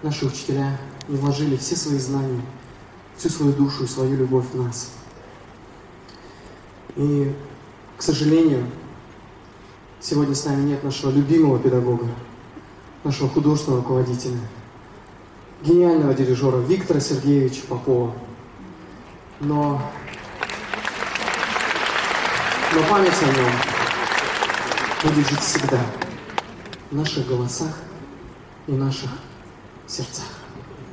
наши учителя не вложили все свои знания, всю свою душу и свою любовь в нас. И, к сожалению, сегодня с нами нет нашего любимого педагога, нашего художественного руководителя, гениального дирижера Виктора Сергеевича Попова. Но память о нем будет жить всегда в наших голосах и наших сердцах.